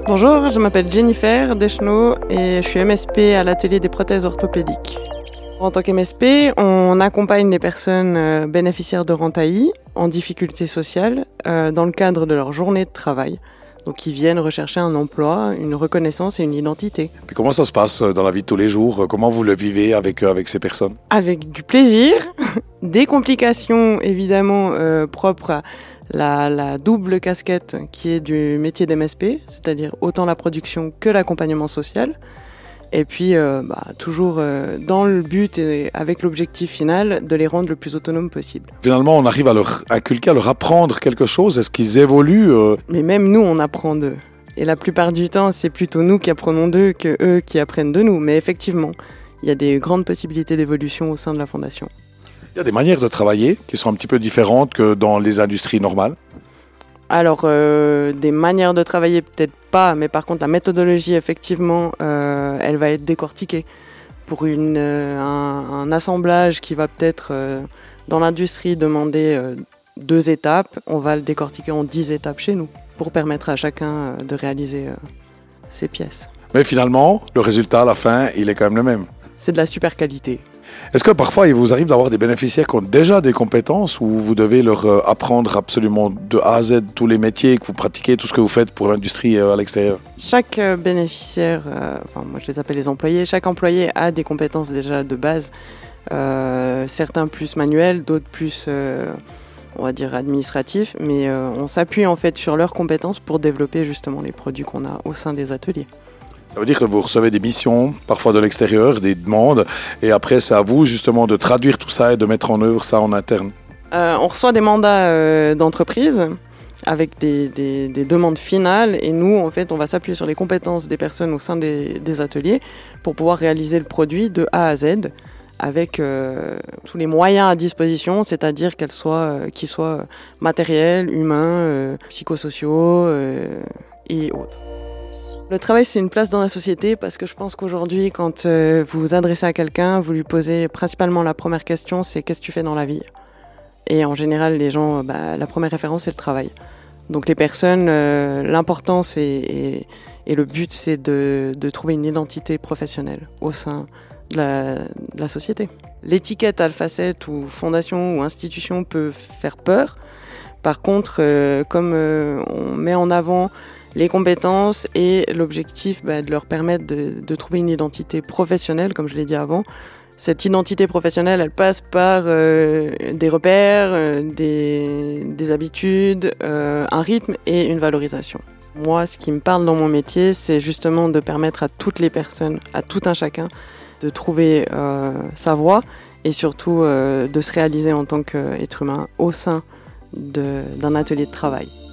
Bonjour, je m'appelle Jennifer Deschenaux et je suis MSP à l'atelier des prothèses orthopédiques. En tant qu'MSP, on accompagne les personnes bénéficiaires de rente AI en difficulté sociale dans le cadre de leur journée de travail. Donc ils viennent rechercher un emploi, une reconnaissance et une identité. Puis comment ça se passe dans la vie de tous les jours? Comment vous le vivez avec ces personnes? Avec du plaisir, des complications évidemment propres à la double casquette qui est du métier d'MSP, c'est-à-dire autant la production que l'accompagnement social. Et puis toujours dans le but et avec l'objectif final de les rendre le plus autonomes possible. Finalement, on arrive à leur inculquer, à leur apprendre quelque chose. Est-ce qu'ils évoluent Mais même nous, on apprend d'eux. Et la plupart du temps, c'est plutôt nous qui apprenons d'eux que eux qui apprennent de nous. Mais effectivement, il y a des grandes possibilités d'évolution au sein de la Fondation. Il y a des manières de travailler qui sont un petit peu différentes que dans les industries normales. Alors, des manières de travailler, peut-être pas, mais par contre, la méthodologie, effectivement, elle va être décortiquée. Pour un assemblage qui va peut-être, dans l'industrie, demander 2 étapes, on va le décortiquer en 10 étapes chez nous, pour permettre à chacun de réaliser ses pièces. Mais finalement, le résultat à la fin, il est quand même le même. C'est de la super qualité. Est-ce que parfois, il vous arrive d'avoir des bénéficiaires qui ont déjà des compétences ou vous devez leur apprendre absolument de A à Z tous les métiers que vous pratiquez, tout ce que vous faites pour l'industrie à l'extérieur? Chaque bénéficiaire, moi je les appelle les employés, chaque employé a des compétences déjà de base, certains plus manuels, d'autres plus, on va dire, administratifs, mais on s'appuie en fait sur leurs compétences pour développer justement les produits qu'on a au sein des ateliers. Ça veut dire que vous recevez des missions, parfois de l'extérieur, des demandes, et après c'est à vous justement de traduire tout ça et de mettre en œuvre ça en interne. On reçoit des mandats d'entreprise avec des demandes finales, et nous en fait on va s'appuyer sur les compétences des personnes au sein des ateliers pour pouvoir réaliser le produit de A à Z avec tous les moyens à disposition, c'est-à-dire qu'ils soient matériels, humains, psychosociaux et autres. Le travail, c'est une place dans la société parce que je pense qu'aujourd'hui, quand vous vous adressez à quelqu'un, vous lui posez principalement la première question, c'est « qu'est-ce que tu fais dans la vie ?» Et en général, les gens, la première référence, c'est le travail. Donc les personnes, l'importance et le but, c'est de trouver une identité professionnelle au sein de la société. L'étiquette Alphacet ou fondation ou institution peut faire peur. Par contre, comme on met en avant les compétences et l'objectif de leur permettre de trouver une identité professionnelle, comme je l'ai dit avant. Cette identité professionnelle, elle passe par des repères, des habitudes, un rythme et une valorisation. Moi, ce qui me parle dans mon métier, c'est justement de permettre à toutes les personnes, à tout un chacun, de trouver sa voie et surtout de se réaliser en tant qu'être humain au sein d'un atelier de travail.